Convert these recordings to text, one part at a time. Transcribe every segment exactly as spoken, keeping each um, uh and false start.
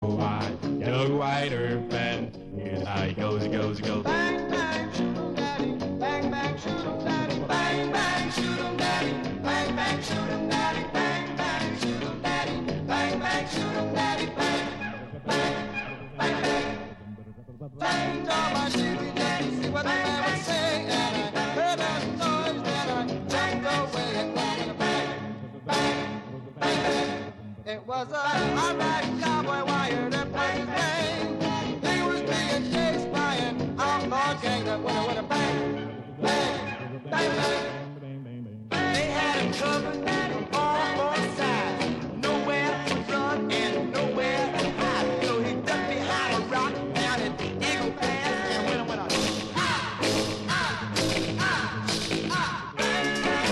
wide, young white earth band. Here's how it goes, it goes, it goes. Bang, bang, shoot 'em, daddy. Bang, bang, shoot 'em, daddy. Bang, bang, shoot 'em, daddy. Bang, bang, shoot 'em, daddy. Bang, bang, shoot 'em, daddy. Bang, bang, shoot 'em, daddy. Bang, bang, bang, bang. Bang, all my sheepy daddy. See what the man was saying, and I heard that noise, and I jumped away and bang, bang, bang, bang, bang. It was a hot-ride cowboy wired up by his name. He was being chased by an outlaw gang that went with a bang, bang, bang, bang. They had him covered on all four sides. Nowhere to run and nowhere to hide. So he ducked behind a rock down at Eagle Pass and went and went on. Ah, ah, ah, ah, bang, bang.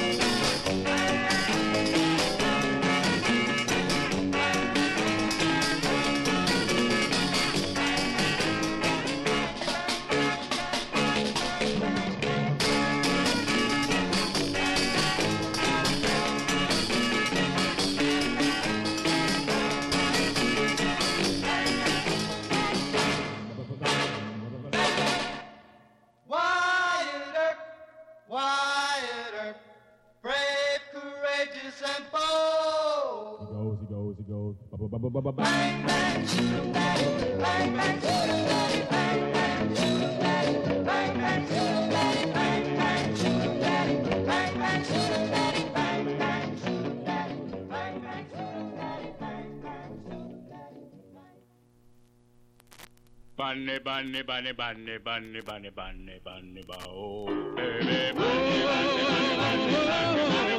Wyatt Earp, Wyatt Earp, brave, courageous, and bold. He goes, he goes, he goes. Ba-ba-ba-ba-ba-ba. Bang, bang, shoot 'em, daddy. Bang, bang, shoot 'em, daddy. Bang, bang, shoot 'em, daddy. Bang, bang, shoot 'em, daddy. Bang, bang, shoot 'em, daddy. Bang, bang, shoot 'em, daddy. Bang, bang, shoot 'em, daddy. Bang, bang, shoot 'em, daddy. Bang, bang, shoot 'em, daddy. Bunny, bunny, bunny, bunny, bunny, bunny, bunny, bunny, ba oh, baby, bunny, bunny, bunny, bunny, bunny, bunny,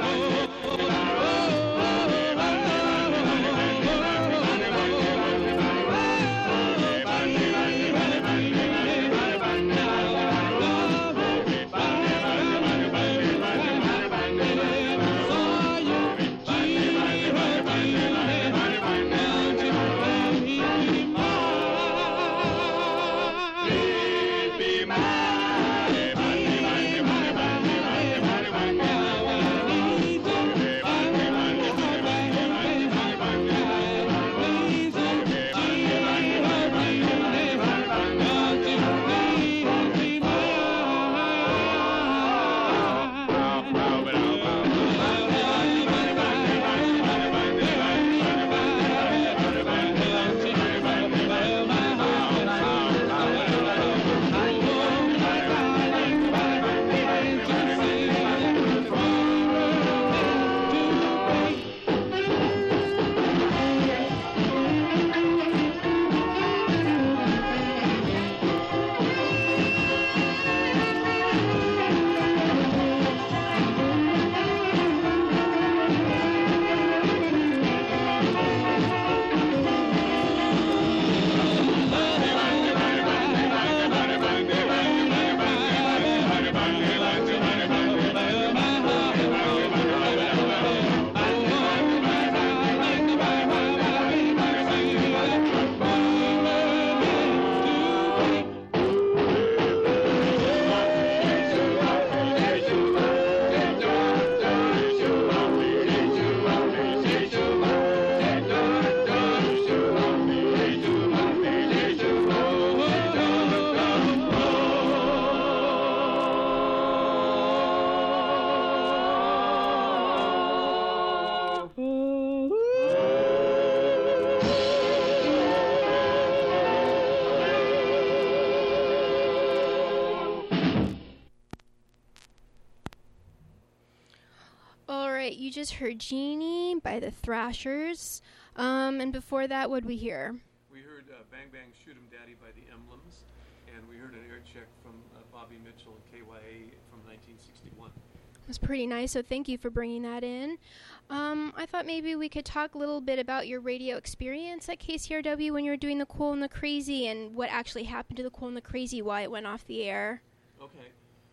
right, you just heard Genie by the Thrashers. Um, and before that, what'd we hear? We heard uh, Bang Bang Shoot 'em Daddy by the Emblems, and we heard an air check from uh, Bobby Mitchell and K Y A from nineteen sixty-one. It was pretty nice, so thank you for bringing that in. Um, I thought maybe we could talk a little bit about your radio experience at K C R W when you were doing The Cool and the Crazy, and what actually happened to The Cool and the Crazy, why it went off the air. Okay.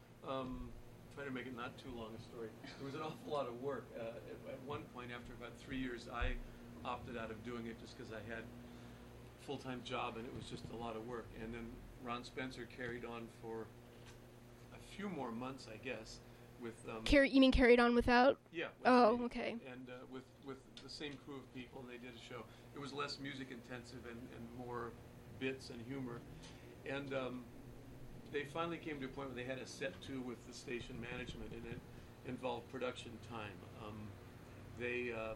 Um, try to make it not too long a story. There was an awful lot of work. Uh, at, at one point, after about three years, I opted out of doing it just because I had a full-time job and it was just a lot of work. And then Ron Spencer carried on for a few more months, I guess. with um, Carry, you mean carried on without? yeah. with Oh, me, okay. And uh, with with the same crew of people, and they did a show. It was less music intensive and, and more bits and humor, and um, they finally came to a point where they had a set two with the station management, and it involved production time. Um, they um,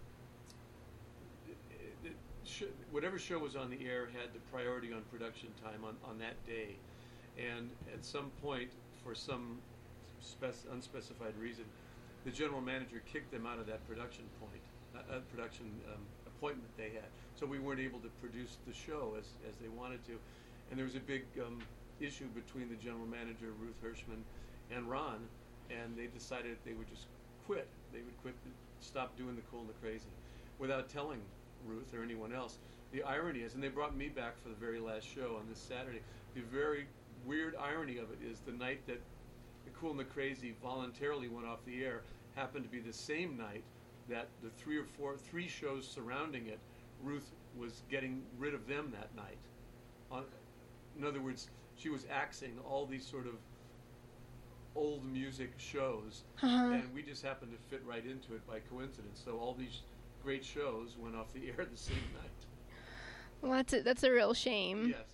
it, it sh- whatever show was on the air had the priority on production time on, on that day, and at some point, for some spec- unspecified reason, the general manager kicked them out of that production point, uh, uh, production um, appointment they had. So we weren't able to produce the show as, as they wanted to, and there was a big um, issue between the general manager Ruth Hirschman and Ron, and they decided they would just quit. They would quit, stop doing the Cool and the Crazy, without telling Ruth or anyone else. The irony is, and they brought me back for the very last show on this Saturday. The very weird irony of it is the night that the Cool and the Crazy voluntarily went off the air happened to be the same night that the three or four, three shows surrounding it, Ruth was getting rid of them that night. On, in other words, she was axing all these sort of old music shows, Uh-huh. and we just happened to fit right into it by coincidence. So all these great shows went off the air the same night. Well, that's a, that's a real shame. Yes.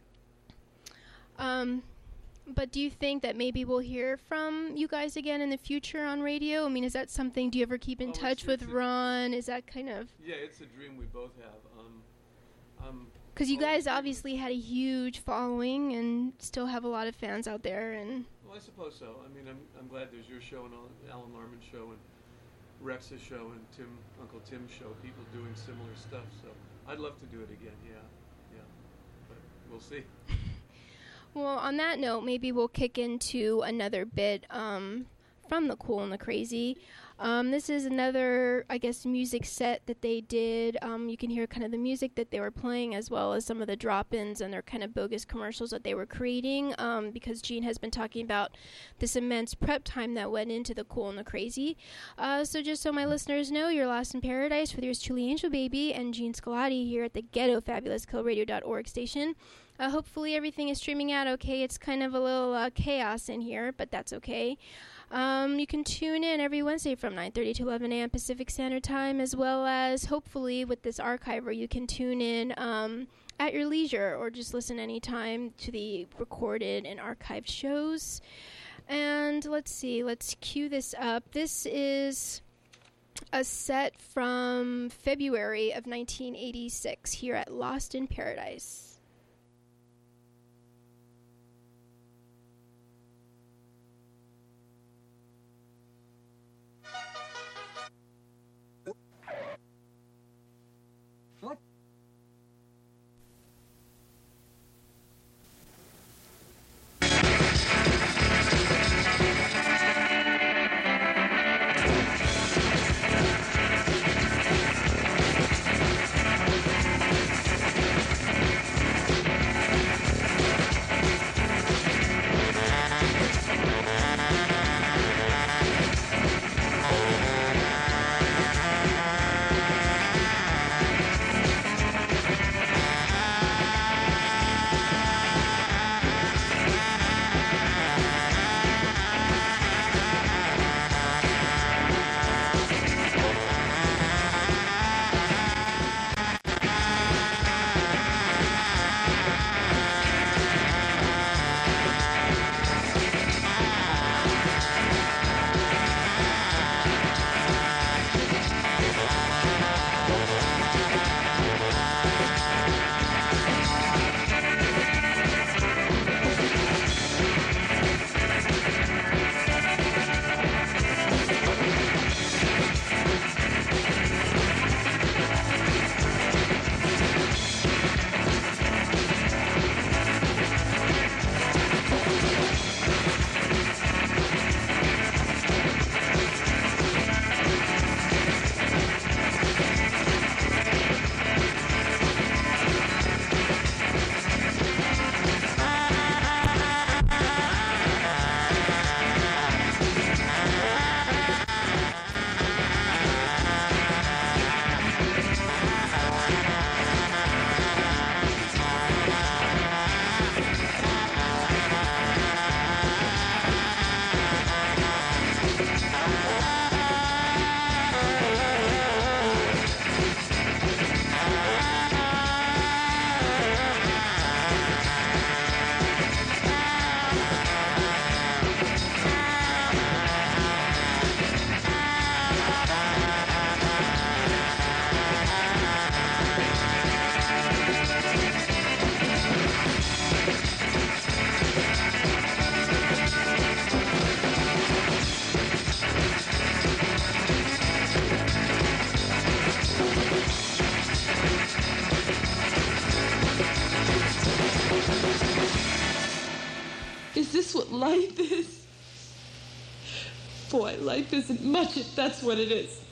Um, but do you think that maybe we'll hear from you guys again in the future on radio? I mean, is that something? Do you ever keep in Oh, touch it's- with it's a- Ron? Is that kind of Yeah, it's a dream we both have. Um, um, because you oh, guys it's- obviously had a huge following and still have a lot of fans out there, and Well, I suppose so. I mean, I'm I'm glad there's your show and Al- Alan Larman's show and Rex's show and Tim Uncle Tim's show. People doing similar stuff. So I'd love to do it again. Yeah, yeah. But we'll see. well, on that note, maybe we'll kick into another bit um, from the Cool and the Crazy. Um, this is another, I guess, music set that they did. Um, you can hear kind of the music that they were playing as well as some of the drop-ins and their kind of bogus commercials that they were creating um, because Gene has been talking about this immense prep time that went into the Cool and the Crazy. Uh, so just so my listeners know, you're lost in paradise with yours truly, Angel Baby, and Gene Scalati here at the Ghetto Fabulous Kill Radio dot org station. Uh, hopefully everything is streaming out okay. It's kind of a little uh, chaos in here, but that's okay. Um, you can tune in every Wednesday from nine thirty to eleven a.m. Pacific Standard Time, as well as hopefully with this archiver you can tune in um, at your leisure or just listen anytime to the recorded and archived shows. And let's see, let's cue this up. This is a set from February of nineteen eighty-six here at Lost in Paradise. Is this what life is? Boy, life isn't much if that's what it is.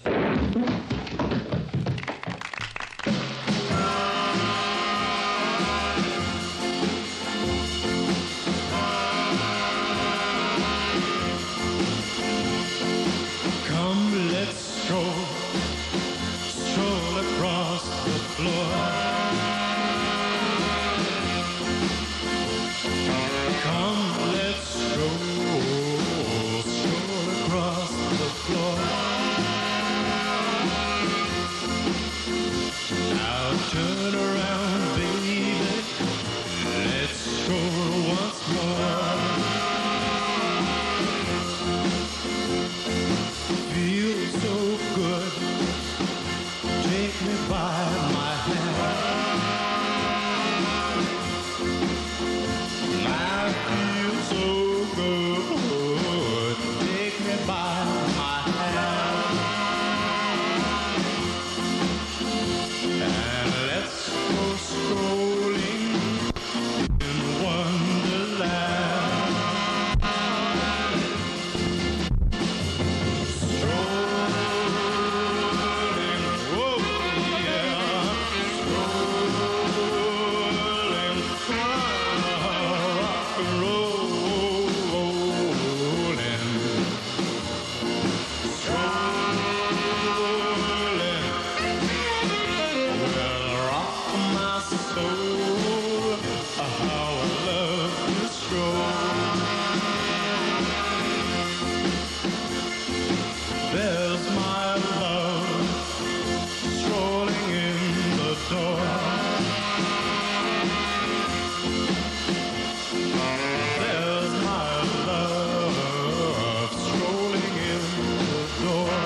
Come, let's stroll, stroll across the floor. Come, let's stroll, stroll across the floor. Now turn around, baby, let's stroll once more. Feels so good, take me by my hand. I feel so good, take me by my hand. And let's go strolling in Wonderland. There's my love strolling in the door. There's my love strolling in the door.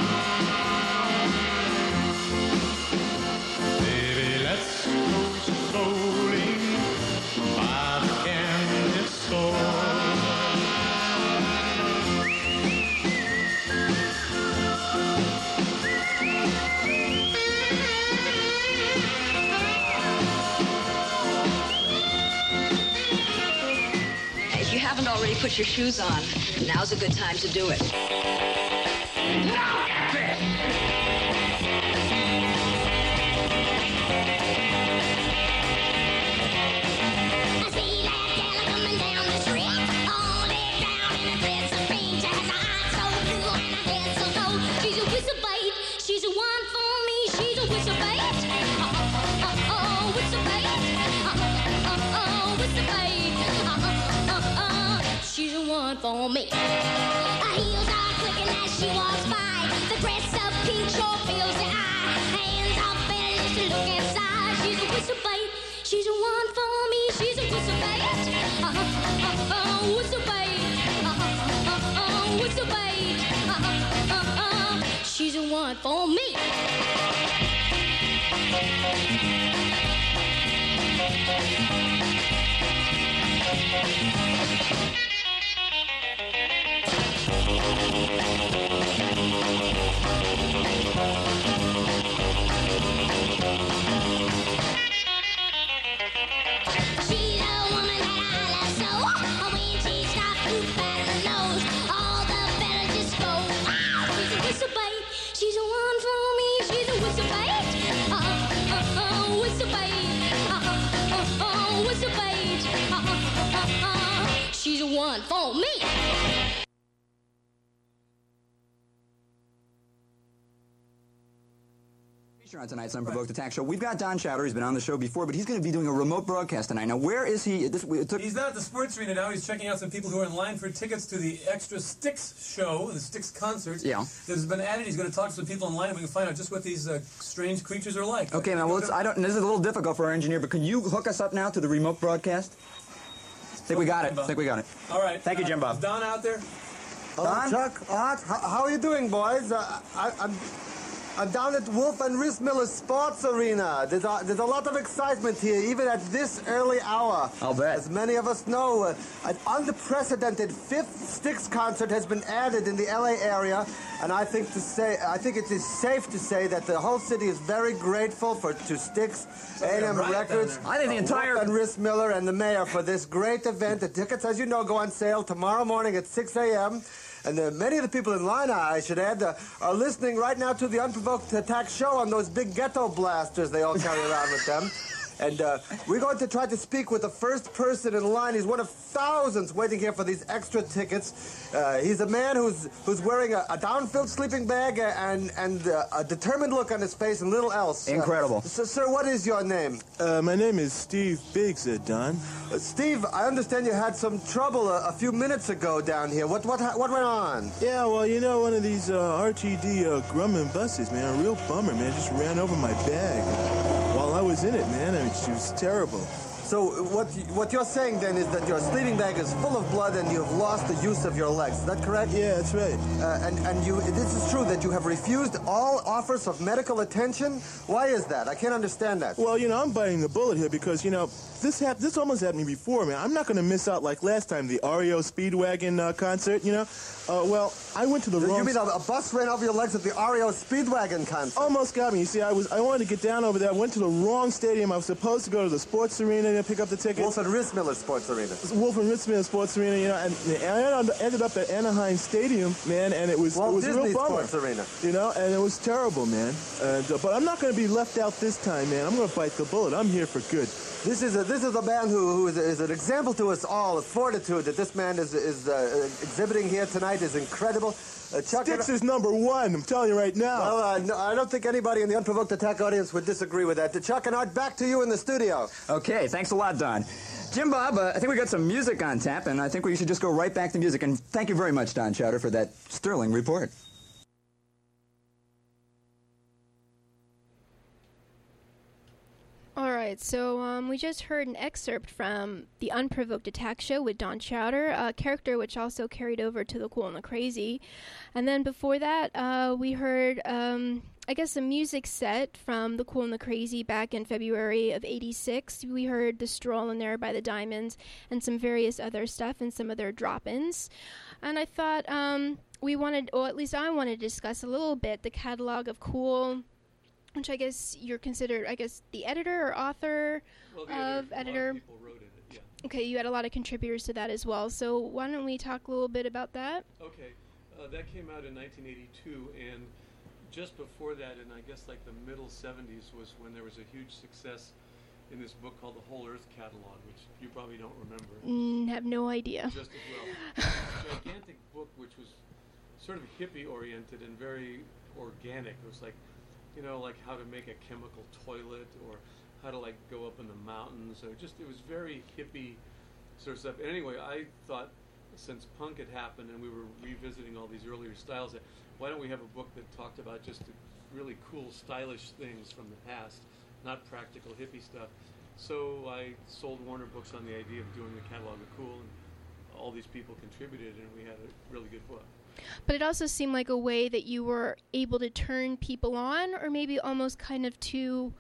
Baby, let's go strolling by the candy store. If you haven't already put your shoes on, now's a good time to do it. I see that gal coming down the street, all decked out in a dress of pink. She has her eyes so blue and her hair so gold. She's a whistle bait, she's the one for me. She's a whistle bait, oh oh oh, oh whistle bait, oh oh oh, whistle bait, oh oh oh, she's the one for me. Her heels are clicking as she walks by. The dress of pink sure fills the eye. Hands are bent just to look inside. She's a whistle bait, she's the one for me. She's a whistle bait, oh oh oh, whistle bait, oh oh oh, whistle bait, oh oh oh, she's the one for me. She's a woman that I love so. When she stops to pat her nose, all the fellas just go, wow. She's a whistle bait, she's the one for me. She's a whistle bait, oh oh oh, whistle bait, oh oh oh, whistle bait, oh oh oh, she's the one for me. On tonight's Unprovoked Attack Show, we've got Don Chowder. He's been on the show before, but he's going to be doing a remote broadcast tonight. Now, where is he? This, it took... He's not at the sports arena now. He's checking out some people who are in line for tickets to the Extra Sticks show, the Sticks concert. Yeah. That has been added. He's going to talk to some people in line, and we can find out just what these uh, strange creatures are like. Okay, now, well, let's, I don't. This is a little difficult for our engineer, but can you hook us up now to the remote broadcast? I think we got it. I think we got it. All right. Thank you, Jim Bob. Is Don out there? Hello, Don? Chuck, Art, how, how are you doing, boys? Uh, I, I'm, I'm down at Wolf and Rissmiller Sports Arena. There's a, there's a lot of excitement here, even at this early hour. I'll bet. As many of us know, uh, an unprecedented fifth Styx concert has been added in the L A area, and I think to say, I think it is safe to say that the whole city is very grateful for to Styx, A and M Records, I think the entire Wolf and Rissmiller, and the mayor for this great event. The tickets, as you know, go on sale tomorrow morning at six a.m. And uh, many of the people in line, I should add, uh, are listening right now to the Unprovoked Attack show on those big ghetto blasters they all carry around with them. And uh, we're going to try to speak with the first person in line. He's one of thousands waiting here for these extra tickets. Uh, he's a man who's who's wearing a, a down-filled sleeping bag and and uh, a determined look on his face and little else. Incredible. Uh, so, sir, what is your name? Uh, my name is Steve Biggs, uh, Don. Uh, Steve, I understand you had some trouble a, a few minutes ago down here. What what ha- what went on? Yeah, well, you know, one of these uh, R T D uh, Grumman buses, man, a real bummer, man, just ran over my bag while I was in it, man. I mean, she was terrible. So what what you're saying then is that your sleeping bag is full of blood and you've lost the use of your legs. Is that correct? Yeah, that's right. Uh, and and you this is true that you have refused all offers of medical attention. Why is that? I can't understand that. Well, you know, I'm biting the bullet here because, you know, this hap- this almost happened to me before, man. I'm not going to miss out like last time, the R E O Speedwagon uh, concert, you know. Uh, well, I went to the you wrong... You mean a, a bus ran over your legs at the R E O Speedwagon concert? Almost got me. You see, I was I wanted to get down over there. I went to the wrong stadium. I was supposed to go to the sports arena and pick up the tickets. Wolf and Rissmiller Sports Arena. Wolf and Rissmiller Sports Arena, you know, and, and I ended up at Anaheim Stadium, man, and it was, Walt it was Disney a real bummer. Sports Arena. You know, and it was terrible, man. And, uh, but I'm not going to be left out this time, man. I'm going to bite the bullet. I'm here for good. This is a this is a man who, who is, a, is an example to us all. The fortitude that this man is is uh, exhibiting here tonight is incredible. Uh, Chuck Styx is number one. I'm telling you right now. Well, uh, no, I don't think anybody in the Unprovoked Attack audience would disagree with that. Chuck and Art, back to you in the studio. Okay, thanks a lot, Don. Jim Bob, uh, I think we got some music on tap, and I think we should just go right back to music. And thank you very much, Don Chowder, for that sterling report. All right, so um, we just heard an excerpt from the Unprovoked Attack show with Don Chowder, a character which also carried over to The Cool and the Crazy. And then before that, uh, we heard, um, I guess, a music set from The Cool and the Crazy back in February of eighty-six. We heard The Stroll in There by the Diamonds and some various other stuff and some of their drop-ins. And I thought um, we wanted, or at least I wanted to discuss a little bit the catalog of Cool, which I guess you're considered, I guess, the editor or author well, the of editor. editor. A lot of people wrote in it, yeah. Okay, you had a lot of contributors to that as well. So why don't we talk a little bit about that? Okay, uh, that came out in nineteen eighty-two, and just before that, in I guess like the middle seventies, was when there was a huge success in this book called The Whole Earth Catalog, which you probably don't remember. Mm, have no idea. Just as well. A gigantic book which was sort of hippie-oriented and very organic. It was like, you know, like how to make a chemical toilet or how to like go up in the mountains. Or just, it was very hippie sort of stuff. And anyway, I thought since punk had happened and we were revisiting all these earlier styles, that why don't we have a book that talked about just the really cool, stylish things from the past, not practical hippie stuff. So I sold Warner Books on the idea of doing the catalog of Cool, and all these people contributed, and we had a really good book. But it also seemed like a way that you were able to turn people on, or maybe almost kind of to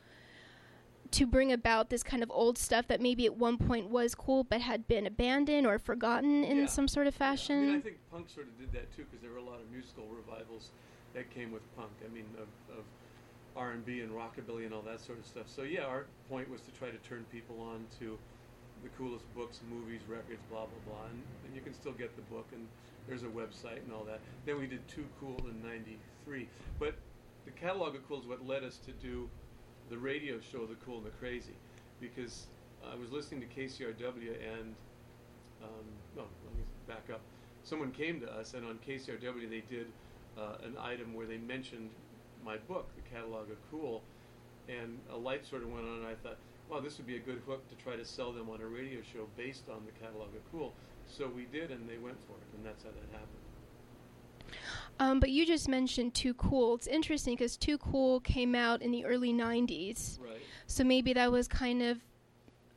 to bring about this kind of old stuff that maybe at one point was cool but had been abandoned or forgotten in yeah. some sort of fashion. Yeah. I mean, I think punk sort of did that too, because there were a lot of musical revivals that came with punk. I mean, of, of R and B and rockabilly and all that sort of stuff. So yeah, our point was to try to turn people on to the coolest books, movies, records, blah, blah, blah. And, and you can still get the book, and there's a website and all that. Then we did Too Cool in ninety-three. But the catalog of Cool is what led us to do the radio show, The Cool and the Crazy, because I was listening to K C R W and, um, no, let me back up. Someone came to us, and on K C R W they did uh, an item where they mentioned my book, The Catalog of Cool, and a light sort of went on, and I thought, wow, this would be a good hook to try to sell them on a radio show based on The Catalog of Cool. So we did, and they went for it, and that's how that happened. Um, but you just mentioned Too Cool. It's interesting because Too Cool came out in the early nineties. Right. So maybe that was kind of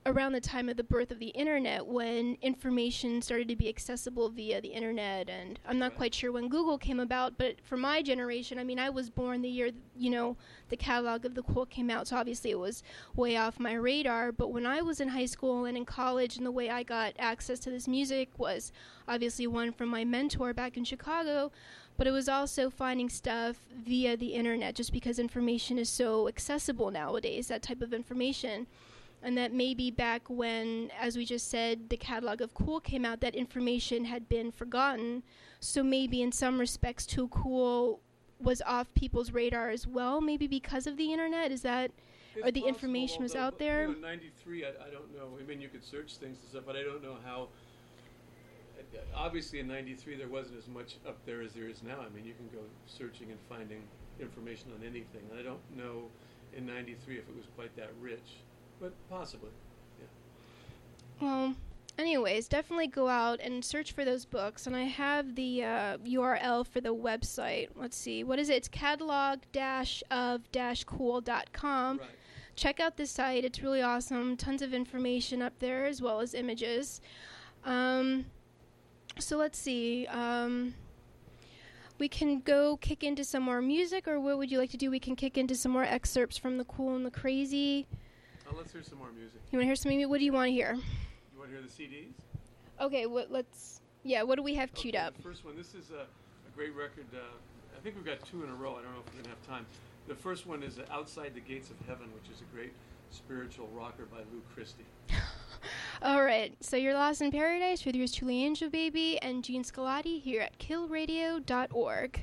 around the time of the birth of the internet, when information started to be accessible via the internet. And I'm not quite sure when Google came about, but for my generation, I mean, I was born the year, you know, the catalog of The Cool came out, so obviously it was way off my radar. But when I was in high school and in college, and the way I got access to this music was obviously one from my mentor back in Chicago, but it was also finding stuff via the internet, just because information is so accessible nowadays, that type of information. And that maybe back when, as we just said, the catalog of Cool came out, that information had been forgotten. So maybe in some respects, Too Cool was off people's radar as well, maybe because of the internet. Is that, It's or the possible, information was although, out there? You know, ninety-three, I, I don't know. I mean, you could search things and stuff, but I don't know how. Obviously, in ninety-three, there wasn't as much up there as there is now. I mean, you can go searching and finding information on anything. I don't know in ninety-three if it was quite that rich, but possibly, yeah. Well, anyways, definitely go out and search for those books. And I have the uh, U R L for the website. Let's see. What is it? It's catalog of cool dot com. Right. Check out the site. It's really awesome. Tons of information up there as well as images. Um, so let's see. Um, we can go kick into some more music, or what would you like to do? We can kick into some more excerpts from The Cool and the Crazy. Oh, let's hear some more music. You want to hear some music? What do you want to hear? You want to hear the C Ds? Okay, what, let's... Yeah, what do we have queued Okay, up? The first one, this is a, a great record. Uh, I think we've got two in a row. I don't know if we're going to have time. The first one is uh, Outside the Gates of Heaven, which is a great spiritual rocker by Lou Christie. All right, so you're Lost in Paradise with yours truly, Angel Baby, and Gene Scalati here at kill radio dot org.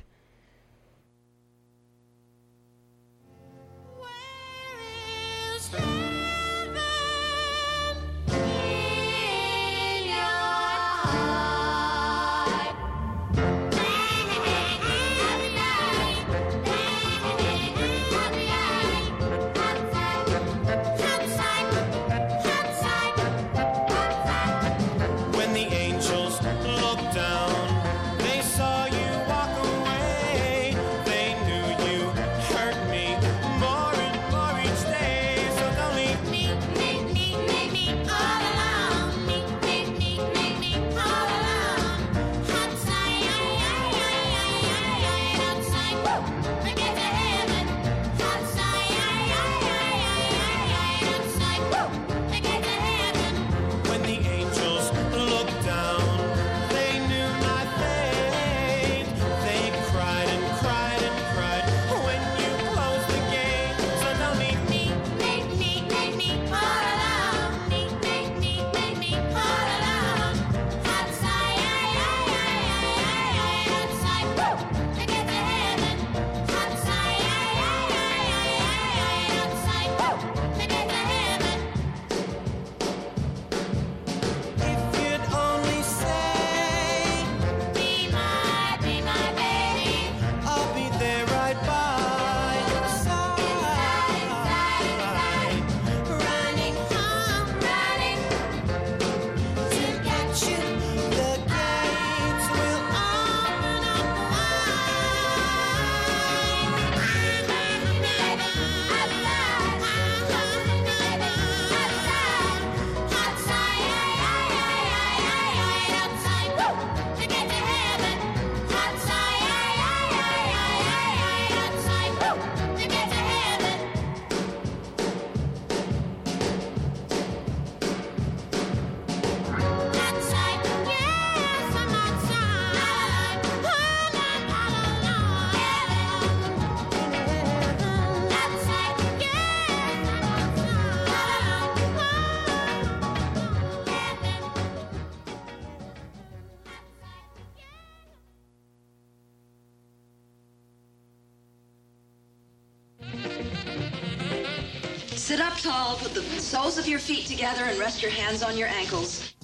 Sit up tall, put the soles of your feet together, and rest your hands on your ankles.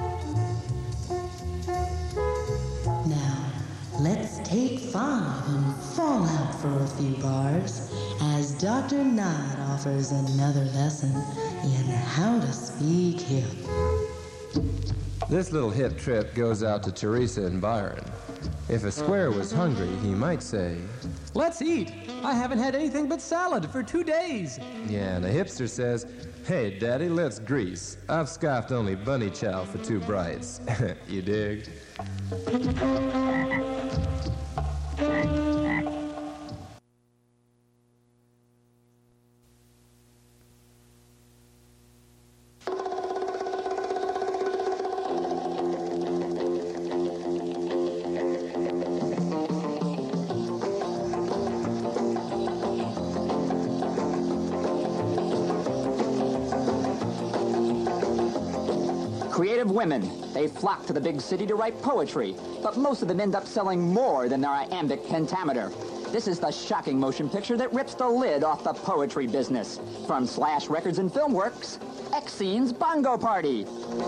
Now, let's take five and fall out for a few bars as Doctor Nod offers another lesson in how to speak hip. This little hip trip goes out to Teresa and Byron. If a square was hungry, he might say, "Let's eat. I haven't had anything but salad for two days." Yeah, and a hipster says, "Hey, Daddy, let's grease. I've scoffed only bunny chow for two brights." You dig? Creative women. They flock to the big city to write poetry, but most of them end up selling more than their iambic pentameter. This is the shocking motion picture that rips the lid off the poetry business. From Slash Records and Filmworks, X-Scene's Bongo Party.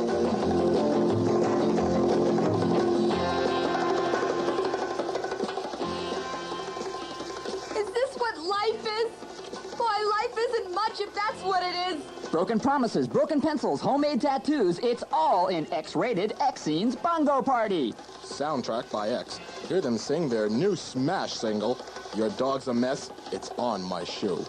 Is this what life is? Why, life isn't much if that's what it is. Broken promises, broken pencils, homemade tattoos, it's all in X-rated X-Scene's Bongo Party. Soundtrack by X. Hear them sing their new smash single, Your Dog's a Mess, It's on My Shoe.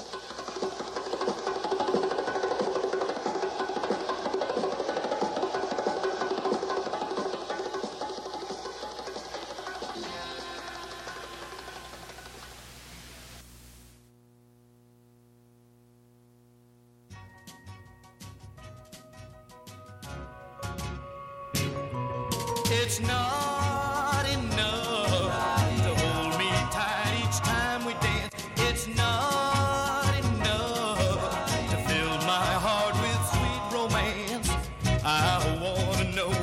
It's not enough to hold me tight each time we dance. It's not enough to fill my heart with sweet romance. I want to know,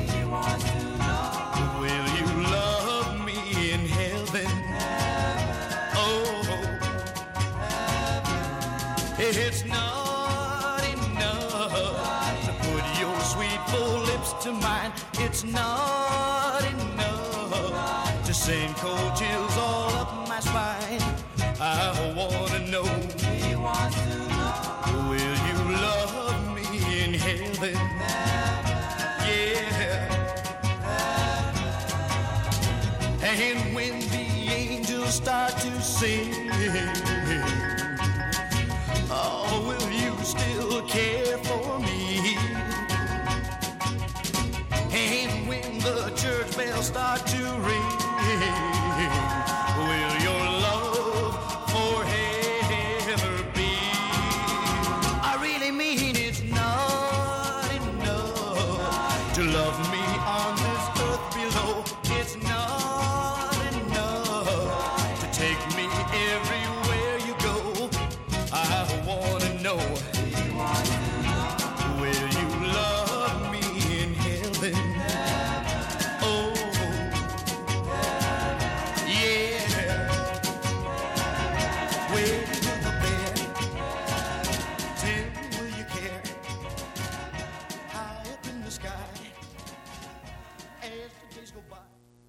will you love me in heaven? Oh, it's not enough to put your sweet full lips to mine. It's not enough to send cold chills all up my spine. I want to know, will you love me in heaven? Yeah. And when the angels start to sing, oh, will you still care for me? And when the church bells start to ring, will your love forever be? I really mean it's not enough to love me on this earth below. It's not enough to take me everywhere you go. I want to know, will you love me in heaven? Oh, yeah. Where will the bed? Tell me, will you care? High up in the sky, as the days go by.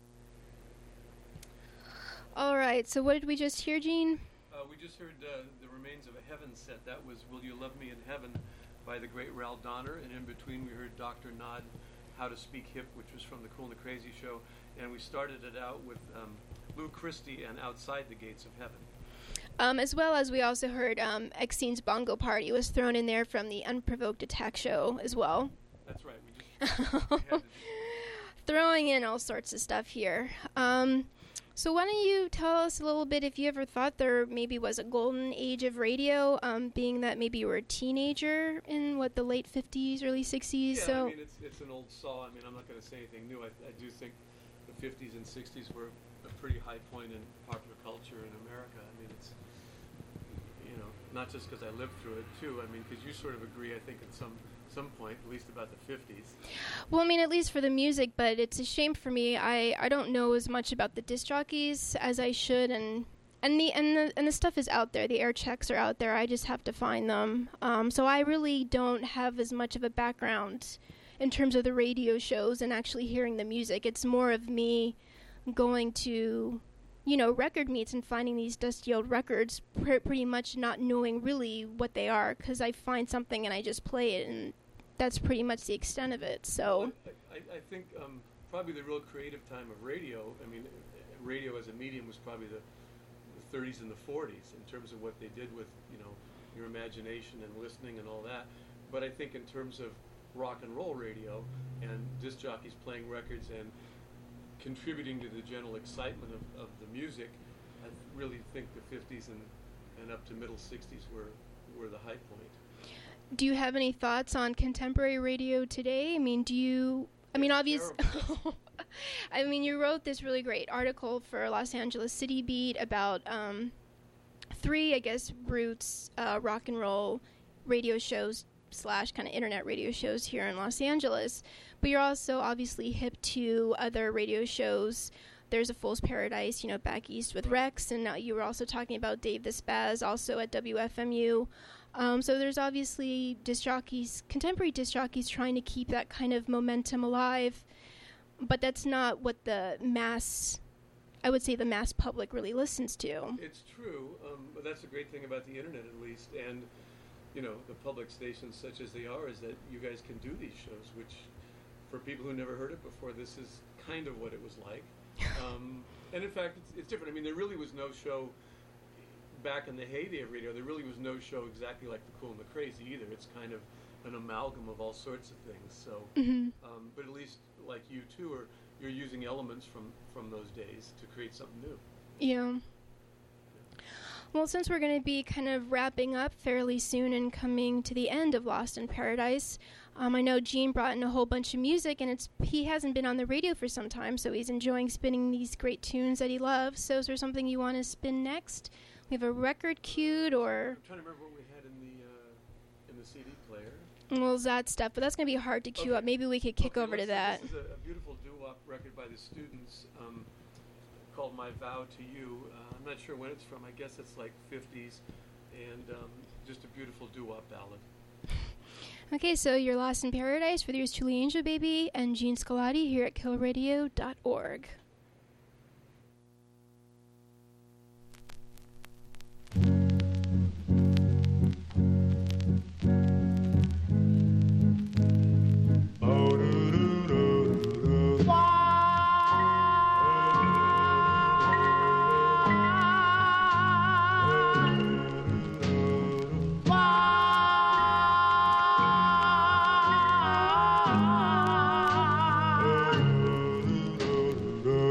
All right, so what did we just hear, Gene? Uh, we just heard uh, the remains of a Heaven set. That was Will You Love Me in Heaven by the great Ral Donner. And in between we heard Doctor Nod, How to Speak Hip, which was from the Cool and the Crazy show. And we started it out with um, Lou Christie and Outside the Gates of Heaven. Um, as well as we also heard um, X-Scene's Bongo Party was thrown in there from the Unprovoked Attack show as well. That's right. We just we had to Throwing in all sorts of stuff here. Um, so why don't you tell us a little bit if you ever thought there maybe was a golden age of radio, um, being that maybe you were a teenager in, what, the late fifties, early sixties? Yeah, so I mean, it's, it's an old saw. I mean, I'm not going to say anything new. I, I do think the fifties and sixties were a pretty high point in popular culture in America. I mean, it's, you know, not just because I lived through it, too. I mean, because you sort of agree, I think, at some some point, at least about the fifties. Well, I mean, at least for the music, but it's a shame for me. I, I don't know as much about the disc jockeys as I should, and and the and the and the stuff is out there. The air checks are out there. I just have to find them. Um, so I really don't have as much of a background in terms of the radio shows and actually hearing the music. It's more of me going to, you know, record meets and finding these dusty old records, pr- pretty much not knowing really what they are, because I find something and I just play it, and that's pretty much the extent of it. So I, I think um, probably the real creative time of radio. I mean, radio as a medium was probably the, the thirties and the forties in terms of what they did with, you know, your imagination and listening and all that. But I think in terms of rock and roll radio and disc jockeys playing records and contributing to the general excitement of, of the music, I really think the fifties and, and up to middle sixties were, were the high point. Do you have any thoughts on contemporary radio today? I mean, do you... I mean, obviously... I mean, you wrote this really great article for Los Angeles City Beat about um, three, I guess, roots uh, rock and roll radio shows slash kind of internet radio shows here in Los Angeles. But you're also obviously hip to other radio shows. There's a Fool's Paradise, you know, back east with Rex, and now you were also talking about Dave the Spaz, also at W F M U. Um, so there's obviously disc jockeys, contemporary disc jockeys trying to keep that kind of momentum alive, but that's not what the mass, I would say the mass public really listens to. It's true, um, but that's a great thing about the internet at least, and you know, the public stations such as they are, is that you guys can do these shows, which for people who never heard it before, this is kind of what it was like. Um, and in fact, it's, it's different. I mean, there really was no show back in the heyday of radio. There really was no show exactly like The Cool and the Crazy either. It's kind of an amalgam of all sorts of things. So, mm-hmm. um, but at least like you two are, you're using elements from, from those days to create something new. Yeah. Well, since we're going to be kind of wrapping up fairly soon and coming to the end of Lost in Paradise, um, I know Gene brought in a whole bunch of music, and it's he hasn't been on the radio for some time, so he's enjoying spinning these great tunes that he loves. So is there something you want to spin next? We have a record queued, or... I'm trying to remember what we had in the uh, in the C D player. Well, that stuff, but that's going to be hard to queue Okay. up. Maybe we could kick Okay, over to let's- that. This is a, a beautiful doo-wop record by the Students um, called My Vow to You. Uh, I'm not sure when it's from. I guess it's like fifties, and um, just a beautiful doo-wop ballad. Okay, so you're Lost in Paradise with yours truly, Angel Baby, and Gene Scolati here at kill radio dot org. Do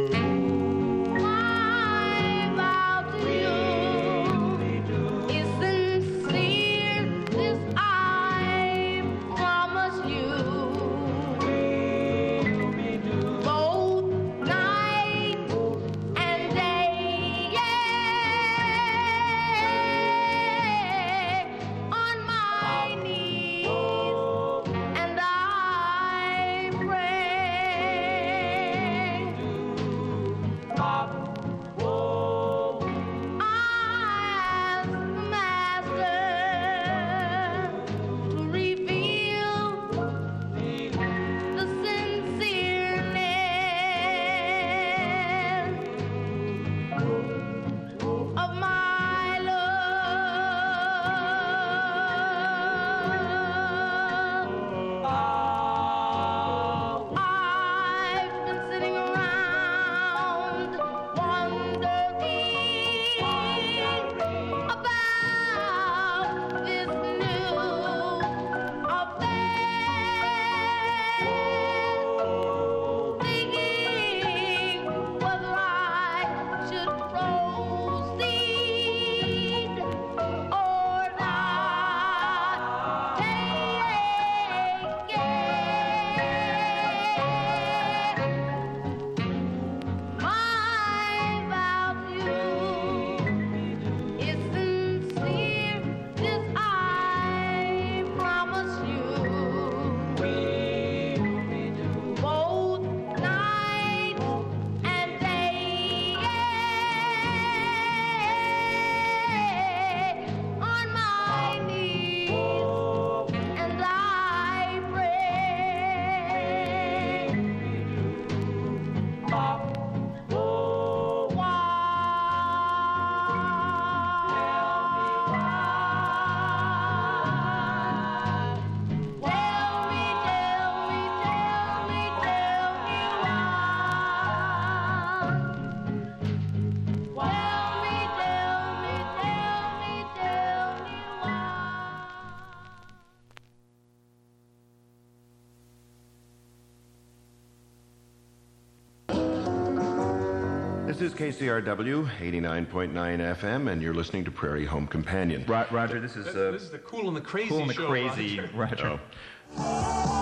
This is K C R W, eighty-nine point nine F M, and you're listening to Prairie Home Companion. Ro- Roger, this is... Uh, This is the Cool and the Crazy Cool and the show, Crazy, Roger. Roger.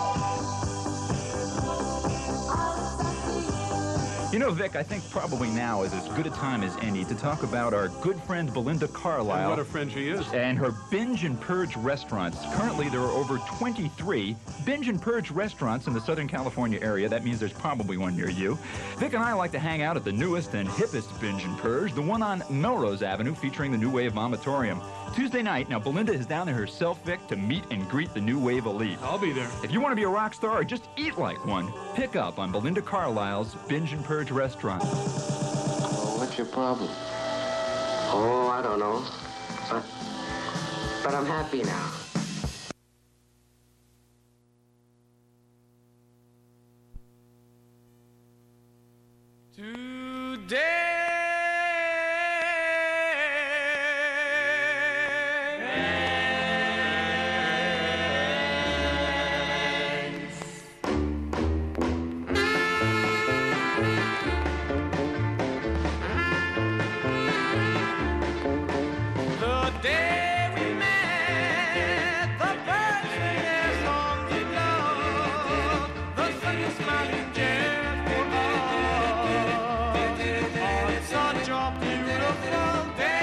You know, Vic, I think probably now is as good a time as any to talk about our good friend Belinda Carlisle. And what a friend she is. And her Binge and Purge restaurants. Currently, there are over twenty-three Binge and Purge restaurants in the Southern California area. That means there's probably one near you. Vic and I like to hang out at the newest and hippest Binge and Purge, the one on Melrose Avenue featuring the New Wave Vomitorium. Tuesday night, now Belinda is down there herself, Vic, to meet and greet the New Wave elite. I'll be there. If you want to be a rock star or just eat like one, pick up on Belinda Carlisle's Binge and Purge restaurant. Oh, what's your problem? Oh, I don't know. But, but I'm happy now. The day we met, the birds sing on the bluff, the sun is smiling just for us. On such a beautiful day.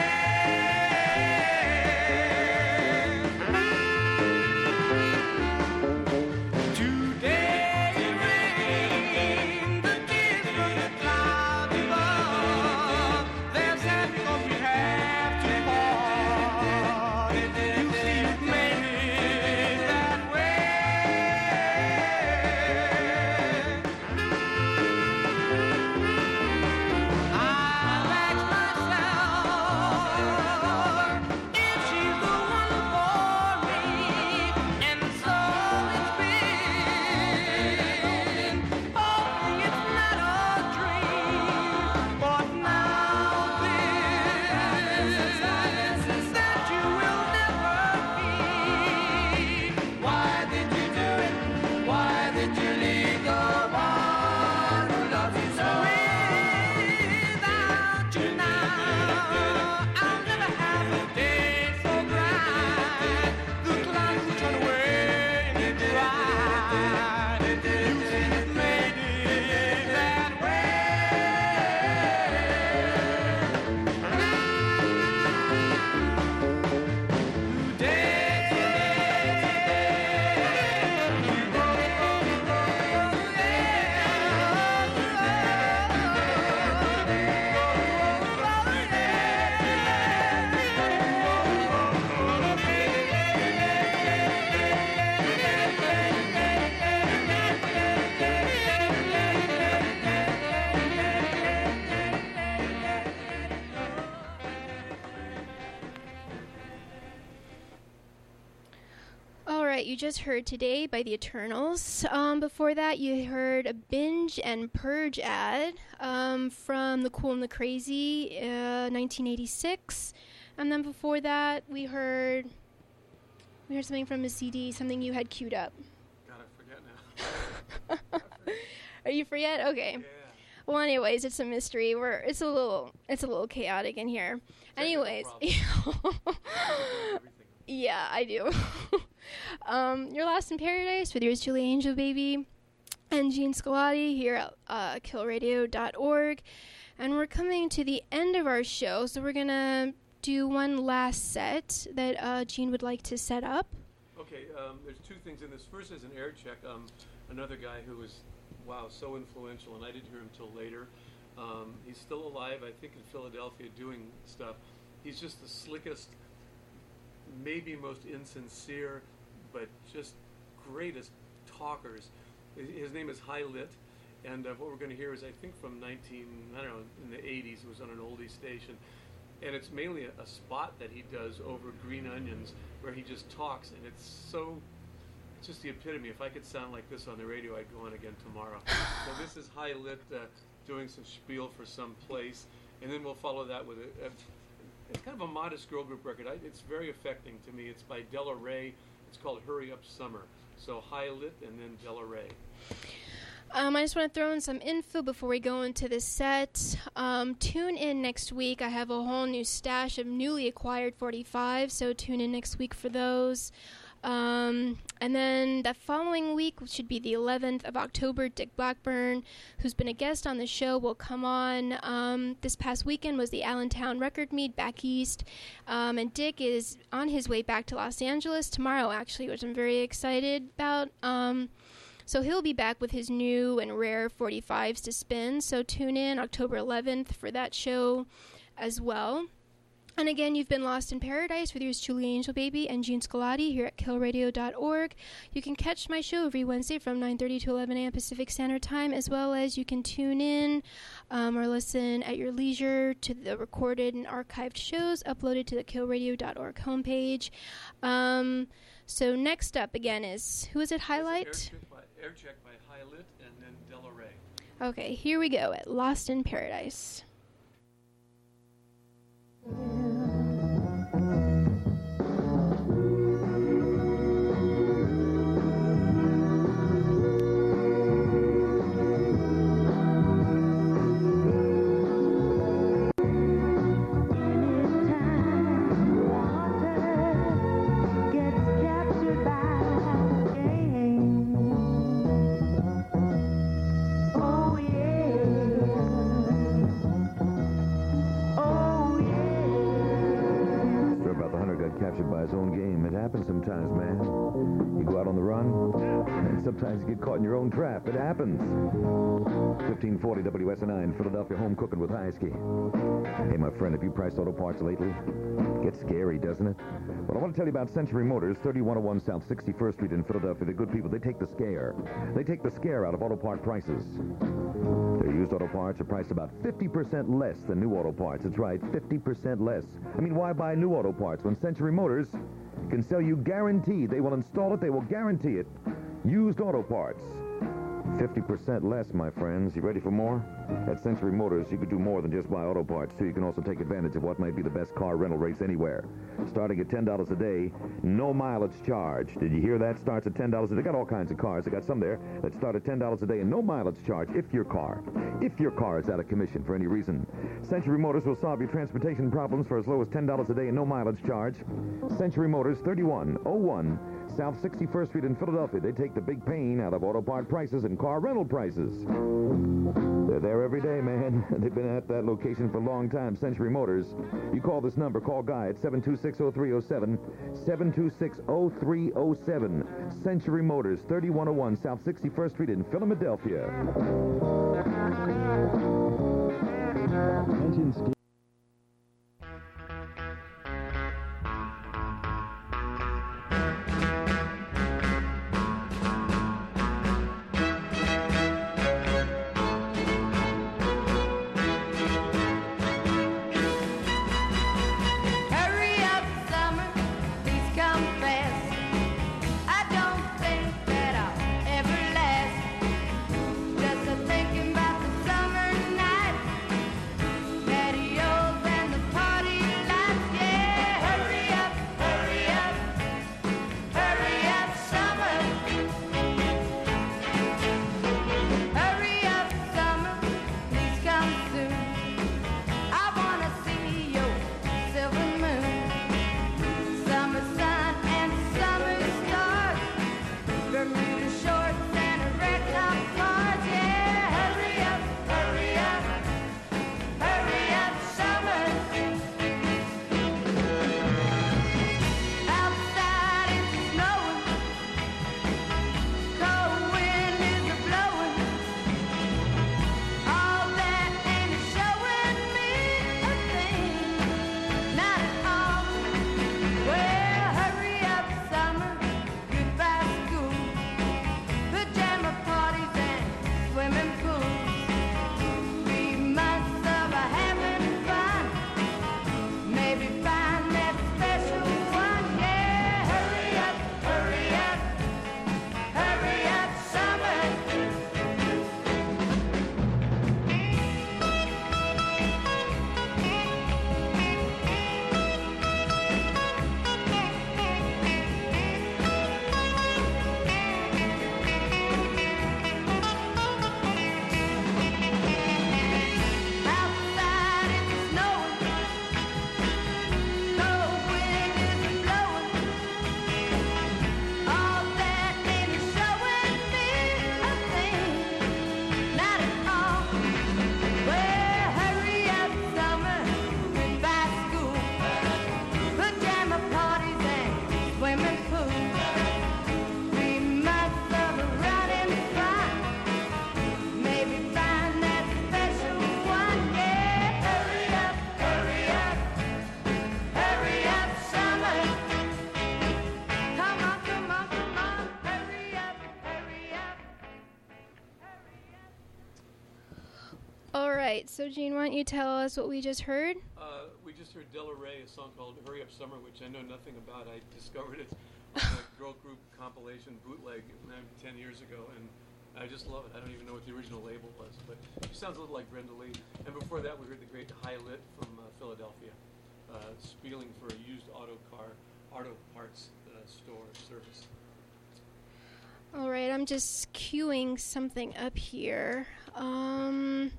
Today it rained, the kids from the clouds above. They're sad because we have to part. You see, you've made it that way. I ask myself if she's the one for me, and so it's been. Hoping it's not a dream, but now this that you will never be. Why did you do it? Why did you leave the one who loves you so? Without you now, I'll never have a day so bright. The clouds will turn away and they dry. You see, you've made it that way. All right, you just heard Today by the Eternals. Um, before that, you heard a Binge and Purge ad um, from The Cool and the Crazy, uh, nineteen eighty-six. And then before that, we heard we heard something from a C D, something you had queued up. God, I forget now. Are you free yet? Okay. Well, anyways, it's a mystery. We're it's a little it's a little chaotic in here. Anyways, yeah, I do. um, You're Lost in Paradise with yours truly, Angel Baby, and Gene Scolati here at uh, kill radio dot org, and we're coming to the end of our show. So we're gonna do one last set that uh, Gene would like to set up. Okay, um, there's two things in this. First is an air check. Um, another guy who was, wow, so influential, and I didn't hear him till later. Um, he's still alive, I think, in Philadelphia doing stuff. He's just the slickest, maybe most insincere, but just greatest talkers. His, his name is High Lit, and uh, what we're going to hear is, I think, from nineteen, I don't know, in the eighties. It was on an oldie station. And it's mainly a, a spot that he does over Green Onions where he just talks, and it's so, it's just the epitome. If I could sound like this on the radio, I'd go on again tomorrow. So this is High Lit uh, doing some spiel for some place, and then we'll follow that with a, a it's kind of a modest girl group record. I, it's very affecting to me. It's by Della Ray. It's called Hurry Up Summer. So High Lit and then Della Ray. Um, I just want to throw in some info before we go into the set. Um, tune in next week. I have a whole new stash of newly acquired forty-fives, so tune in next week for those. Um, and then the following week, which should be the eleventh of October, Dick Blackburn, who's been a guest on the show, will come on. Um, this past weekend was the Allentown Record Meet back east, um, and Dick is on his way back to Los Angeles tomorrow, actually, which I'm very excited about. Um, So he'll be back with his new and rare forty-fives to spin, so tune in October eleventh for that show as well. And again, you've been Lost in Paradise with yours truly, Angel Baby and Gene Scolati here at kill radio dot org. You can catch my show every Wednesday from nine thirty to eleven a.m. Pacific Standard Time, as well as you can tune in um, or listen at your leisure to the recorded and archived shows uploaded to the kill radio dot org homepage. Um, so next up again is, who is it, Highlight? Air Check by Highlight and then Della Ray. Okay, here we go at Lost in Paradise. By his own game. It happens sometimes, man. You go out on the run, and sometimes you get caught in your own trap. It happens. fifteen forty W S nine, Philadelphia Home Cooking with Heiske. Hey, my friend, have you priced auto parts lately? Gets scary, doesn't it? Well, I want to tell you about Century Motors, thirty-one oh one South sixty-first Street in Philadelphia. They're good people. They take the scare. They take the scare out of auto part prices. Their used auto parts are priced about fifty percent less than new auto parts. That's right, fifty percent less. I mean, why buy new auto parts when Century Motors can sell you guaranteed? They will install it. They will guarantee it. Used auto parts. fifty percent less, my friends. You ready for more? At Century Motors, you could do more than just buy auto parts, too. You can also take advantage of what might be the best car rental rates anywhere. Starting at ten dollars a day, no mileage charge. Did you hear that? Starts at ten dollars a day. They got all kinds of cars. They got some there that start at ten dollars a day and no mileage charge if your car, if your car is out of commission for any reason. Century Motors will solve your transportation problems for as low as ten dollars a day and no mileage charge. Century Motors, thirty-one oh one South sixty-first Street in Philadelphia. They take the big pain out of auto part prices and car rental prices. They're there every day, man. They've been at that location for a long time, Century Motors. You call this number, call Guy at seven two six, oh three oh seven, seven two six, oh three oh seven. Century Motors, thirty-one oh one South sixty-first Street in Philadelphia. Engine ski. Daddy, right, so Gene, why don't you tell us what we just heard? Uh, we just heard Della Ray, a song called Hurry Up Summer, which I know nothing about. I discovered it on a girl group compilation bootleg ten years ago, and I just love it. I don't even know what the original label was, but she sounds a little like Brenda Lee. And before that, we heard the great High Lit from uh, Philadelphia, uh, spieling for a used auto car, auto parts uh, store service. All right, I'm just queuing something up here. Um,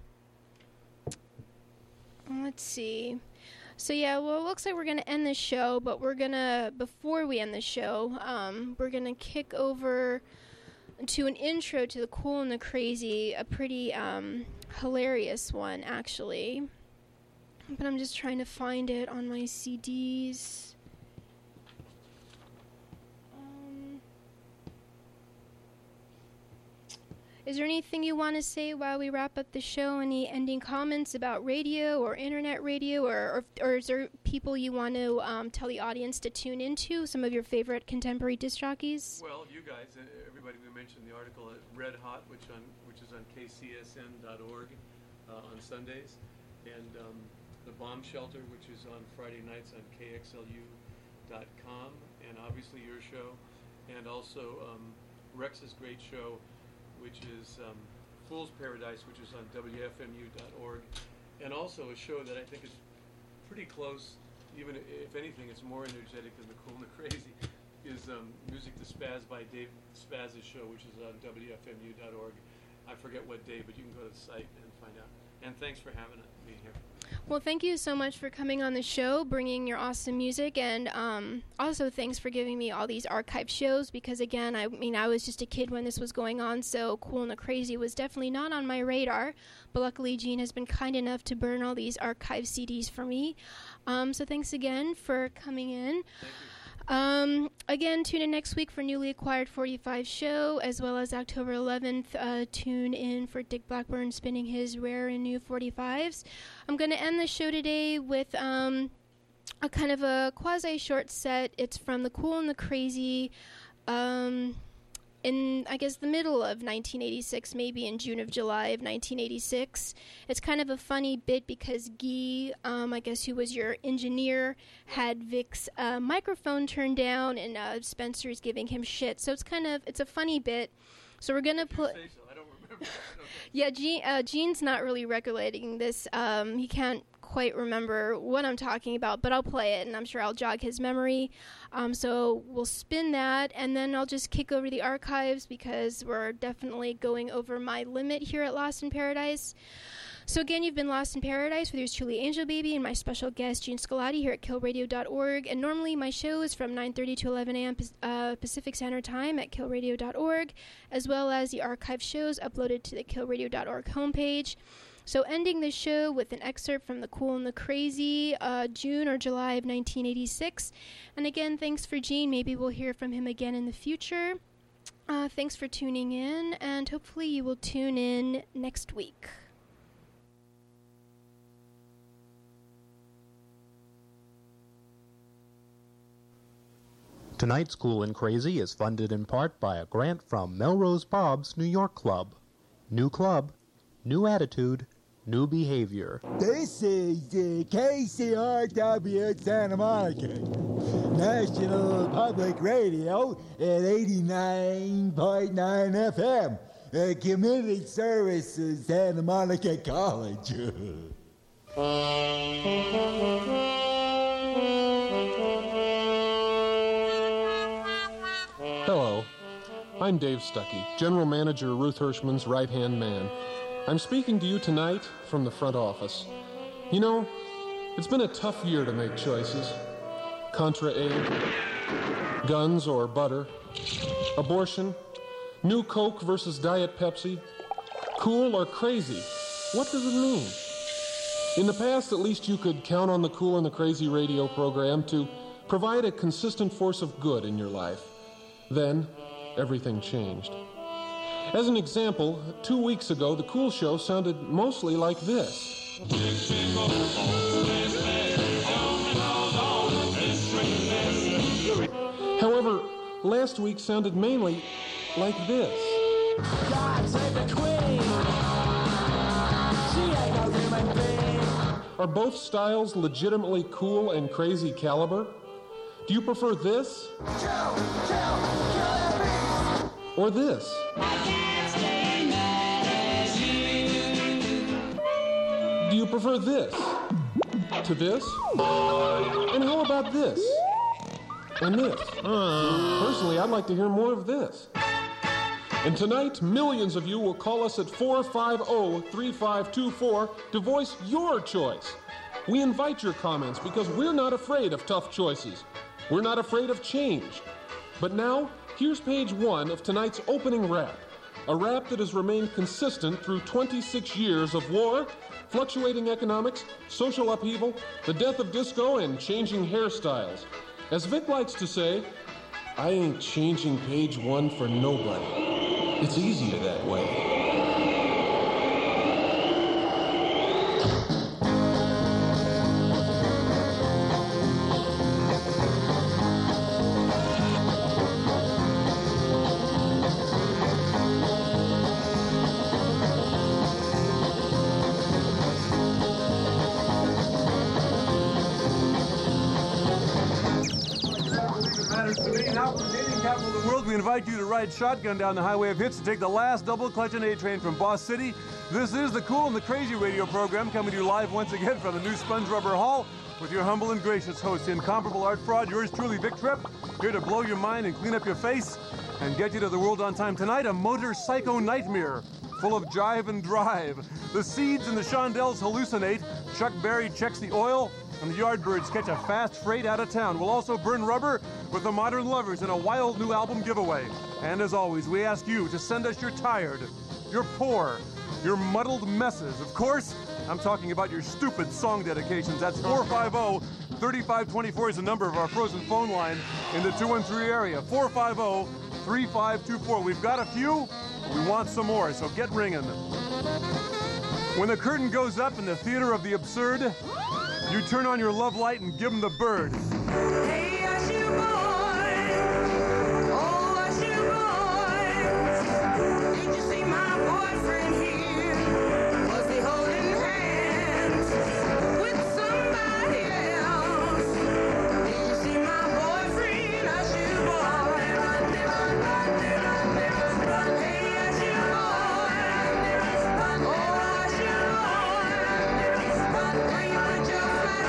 let's see. So yeah, well, it looks like we're gonna end the show, but we're gonna before we end the show, um, we're gonna kick over to an intro to the Cool and the Crazy, a pretty um, hilarious one actually. But I'm just trying to find it on my C Ds. Is there anything you want to say while we wrap up the show? Any ending comments about radio or internet radio, or or, or is there people you want to um, tell the audience to tune into? Some of your favorite contemporary disc jockeys? Well, you guys, uh, everybody, we mentioned the article at Red Hot, which on which is on K C S N dot org uh, on Sundays, and um, the Bomb Shelter, which is on Friday nights on K X L U dot com, and obviously your show, and also um, Rex's great show, which is um, Fool's Paradise, which is on W F M U dot org, and also a show that I think is pretty close, even if anything, it's more energetic than the Cool and the Crazy, is um, Music to Spaz by Dave Spaz's show, which is on W F M U dot org. I forget what day, but you can go to the site and find out. And thanks for having me here. Well, thank you so much for coming on the show, bringing your awesome music, and um, also thanks for giving me all these archive shows, because again, I mean, I was just a kid when this was going on, so Cool and the Crazy was definitely not on my radar, but luckily Gene has been kind enough to burn all these archive C Ds for me. Um, so thanks again for coming in. Thank you. Um, again, tune in next week for Newly Acquired forty-five show, as well as October eleventh, uh, tune in for Dick Blackburn spinning his rare and new forty-fives. I'm going to end the show today with um, a kind of a quasi-short set. It's from the Cool and the Crazy um, in, I guess, the middle of nineteen eighty-six, maybe in June of July of nineteen eighty-six. It's kind of a funny bit because Guy, um, I guess, who was your engineer, had Vic's uh, microphone turned down, and uh, Spencer's giving him shit. So it's kind of, it's a funny bit. So we're going to put... So. I don't remember. Okay. Yeah, Gene, uh, Gene's not really regulating this. Um, he can't quite remember what I'm talking about, but I'll play it, and I'm sure I'll jog his memory. Um, so we'll spin that, and then I'll just kick over the archives, because we're definitely going over my limit here at Lost in Paradise. So again, you've been Lost in Paradise with yours truly, Angel Baby, and my special guest, Gene Scolati, here at kill radio dot org. And normally my show is from nine thirty to eleven a.m. Uh, Pacific Standard Time at kill radio dot org, as well as the archive shows uploaded to the kill radio dot org homepage. So ending the show with an excerpt from the Cool and the Crazy, uh, June or July of nineteen eighty-six. And again, thanks for Gene. Maybe we'll hear from him again in the future. Uh, thanks for tuning in, and hopefully you will tune in next week. Tonight's Cool and Crazy is funded in part by a grant from Melrose Bob's New York Club. New club, new attitude, new behavior. This is the K C R W Santa Monica, National Public Radio at eighty-nine point nine F M, uh, Community Services, Santa Monica College. Hello, I'm Dave Stuckey, General Manager of Ruth Hirschman's right-hand man. I'm speaking to you tonight from the front office. You know, it's been a tough year to make choices. Contra aid, guns or butter, abortion, new Coke versus Diet Pepsi, cool or crazy. What does it mean? In the past, at least you could count on the Cool and the Crazy radio program to provide a consistent force of good in your life. Then, everything changed. As an example, two weeks ago, the Cool Show sounded mostly like this. However, last week sounded mainly like this. God save the Queen. She Are both styles legitimately cool and crazy caliber? Do you prefer this? Or this? Do you prefer this to this? And how about this? And this? Personally, I'd like to hear more of this. And tonight, millions of you will call us at four five zero, three five two four to voice your choice. We invite your comments because we're not afraid of tough choices. We're not afraid of change. But now, here's page one of tonight's opening rap. A rap that has remained consistent through twenty-six years of war, fluctuating economics, social upheaval, the death of disco, and changing hairstyles. As Vic likes to say, I ain't changing page one for nobody. It's easier that way. We invite you to ride shotgun down the highway of hits to take the last double clutch and A train from Boss City. This is the Cool and the Crazy radio program coming to you live once again from the new Sponge Rubber Hall with your humble and gracious host, incomparable art fraud, yours truly, Vic Tripp, here to blow your mind and clean up your face and get you to the world on time. Tonight, a motor psycho nightmare full of jive and drive. The Seeds and the Shondells hallucinate. Chuck Berry checks the oil. And the Yardbirds catch a fast freight out of town. We'll also burn rubber with the Modern Lovers in a wild new album giveaway. And as always, we ask you to send us your tired, your poor, your muddled messes. Of course, I'm talking about your stupid song dedications. That's four five zero, three five two four is the number of our frozen phone line in the two one three area. four five zero, three five two four. We've got a few, but we want some more, so get ringing. When the curtain goes up in the theater of the absurd, you turn on your love light and give them the bird. Hey, Usher boy. Oh, Usher boy. Did you see my boyfriend here? Was he holding hands with somebody else? Did you see my boyfriend, Usher boy? Hey, Usher boy. Oh, Usher boy. When you put your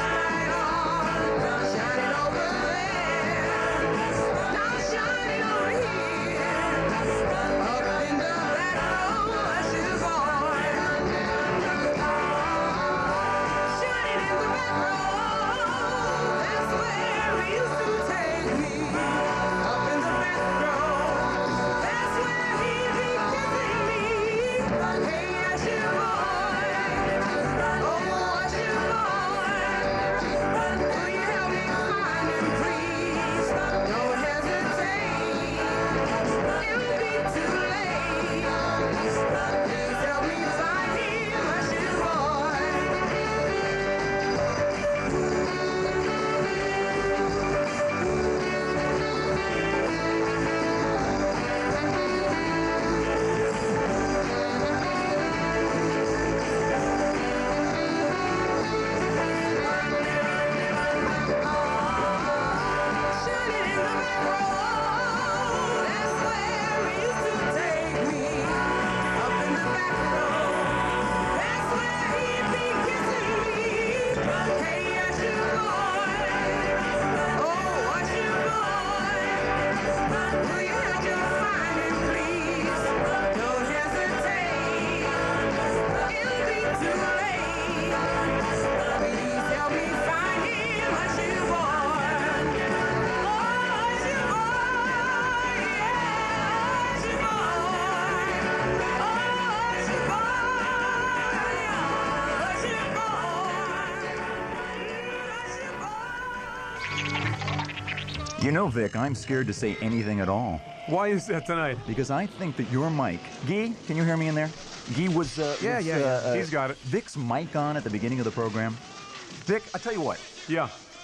You know, Vic, I'm scared to say anything at all. Why is that tonight? Because I think that your mic... Guy, can you hear me in there? Guy, was... Uh, yeah, was, yeah, uh, yeah. He's got it. Vic's mic on at the beginning of the program? Vic, I tell you what. Yeah.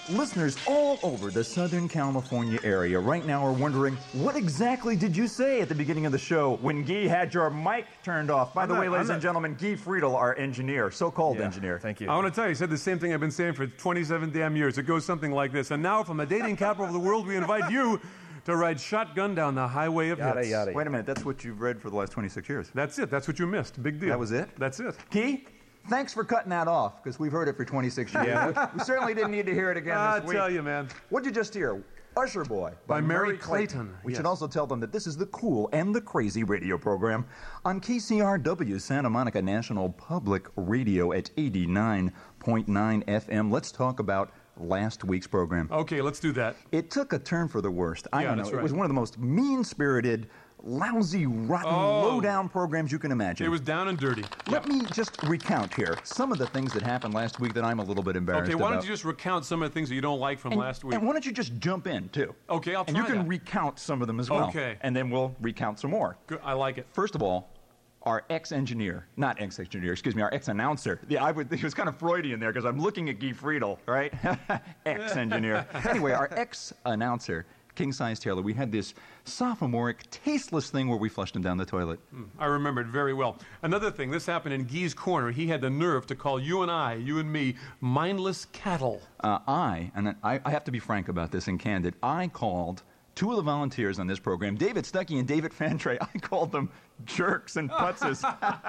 Listeners all over the Southern California area right now are wondering, what exactly did you say at the beginning of the show when Guy had your mic turned off? By I'm the not- way, ladies I'm and not- gentlemen, Guy Friedel, our engineer, so-called Yeah. engineer. Thank I want to tell you, he said the same thing I've been saying for twenty-seven damn years. It goes something like this. And now, from the dating capital of the world, we invite you to ride shotgun down the highway of Yada, hits. yada. Wait a minute, that's what you've read for the last twenty-six years. That's it. That's what you missed. Big deal. That was it? That's it. Key, thanks for cutting that off, because we've heard it for twenty-six years. Yeah. we certainly didn't need to hear it again I this week. tell you, man. What'd you just hear? Usher Boy By Mary Clayton. We Yes. should also tell them that this is the cool and the crazy radio program on K C R W, Santa Monica National Public Radio at eighty-nine point nine F M. Let's talk about last week's program. Okay, let's do that. It took a turn for the worst. I Yeah, don't know. that's It was right. one of the most mean-spirited, lousy, rotten, Oh. low-down programs you can imagine. It was down and dirty. Let me just recount here some of the things that happened last week that I'm a little bit embarrassed Okay, why about. don't you just recount some of the things that you don't like from and, last week? And why don't you just jump in, too? Okay, I'll And you try can that. recount some of them as well. Okay. And then we'll recount some more. Good, I like it. First of all, our ex-engineer, not ex-engineer, excuse me, our ex-announcer. Yeah, I would, it was kind of Freudian there because I'm looking at Guy Friedel, right? Ex-engineer. Anyway, our ex-announcer, King Size Taylor, we had this sophomoric, tasteless thing where we flushed him down the toilet. I remember it very well. Another thing, this happened in Guy's Corner. He had the nerve to call you and I, you and me, mindless cattle. Uh, I, and I, I have to be frank about this and candid, I called two of the volunteers on this program, David Stuckey and David Fantray, I called them jerks and putzes.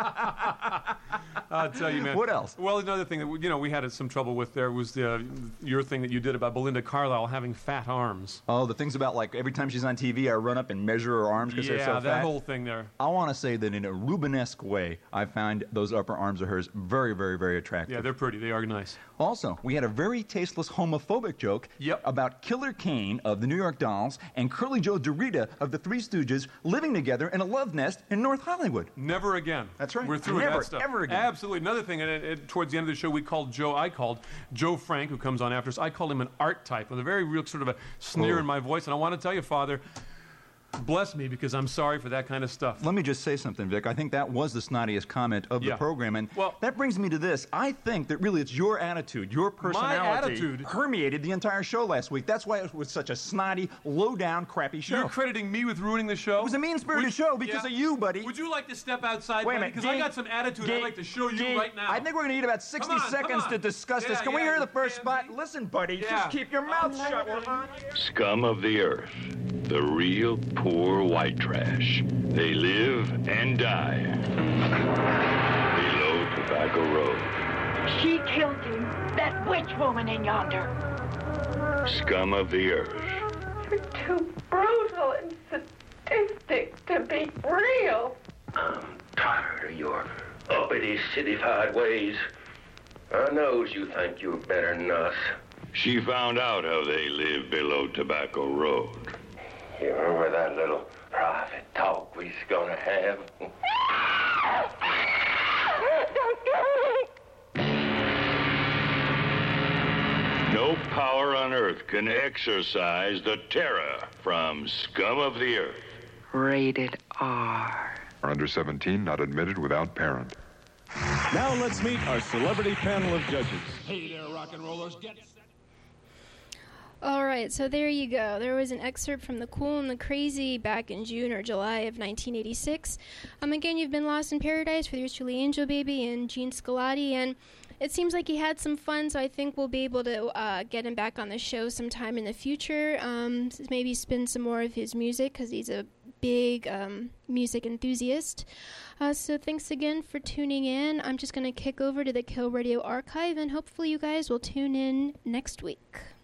I'll tell you, man. What else? Well, another thing that we, you know we had some trouble with there was the, your thing that you did about Belinda Carlisle having fat arms. Oh, the things about, like, every time she's on T V, I run up and measure her arms because Yeah, they're so that fat. whole thing there. I want to say that in a Rubenesque way, I find those upper arms of hers very, very, very attractive. Yeah, they're pretty. They are nice. Also, we had a very tasteless homophobic joke Yep. about Killer Kane of the New York Dolls and Curly Joe Dorita of the Three Stooges living together in a love nest in North Hollywood. Never again. That's right. We're through with Never, that stuff. ever again. Absolutely. Another thing, and it, it, towards the end of the show, we called Joe, I called Joe Frank, who comes on after us, I called him an art type with a very real sort of a sneer Oh. in my voice. And I want to tell you, Father, bless me because I'm sorry for that kind of stuff. Let me just say something, Vic. I think that was the snottiest comment of Yeah. the program. And Well- that brings me to this. I think that really it's your attitude, your personality attitude? permeated the entire show last week. That's why it was such a snotty, low-down, crappy show. You're crediting me with ruining the show? It was a mean-spirited Would- show because yeah. of you, buddy. Would you like to step outside, Wait a buddy? minute, Because I Gee, got some attitude Gee, I'd like to show you Gee, right now. I think we're going to need about sixty Come on, come seconds on. to discuss this. Yeah, Can we yeah, hear the you first spot? Listen, buddy, Yeah. just keep your mouth shut. We're on. Scum of the earth, the real poor white trash. They live and die below Tobacco Road. She killed him, that witch woman in yonder. Scum of the earth. You're too brutal and sadistic to be real. I'm tired of your uppity, citified ways. I knows you think you're better than us. She found out how they live below Tobacco Road. You remember that little private talk we was gonna have? No power on earth can exorcise the terror from Scum of the earth. Rated R. Under seventeen, not admitted without parent. Now let's meet our celebrity panel of judges. Hey there, rock and rollers. Get All right, so there you go. There was an excerpt from The Cool and the Crazy back in June or July of nineteen eighty-six. Um, again, you've been Lost in Paradise with yours truly, Angel Baby and Gene Scalati, and it seems like he had some fun, so I think we'll be able to uh, get him back on the show sometime in the future. Um, maybe spin some more of his music, because he's a big um, music enthusiast. Uh, so thanks again for tuning in. I'm just going to kick over to the Kill Radio archive, and hopefully you guys will tune in next week.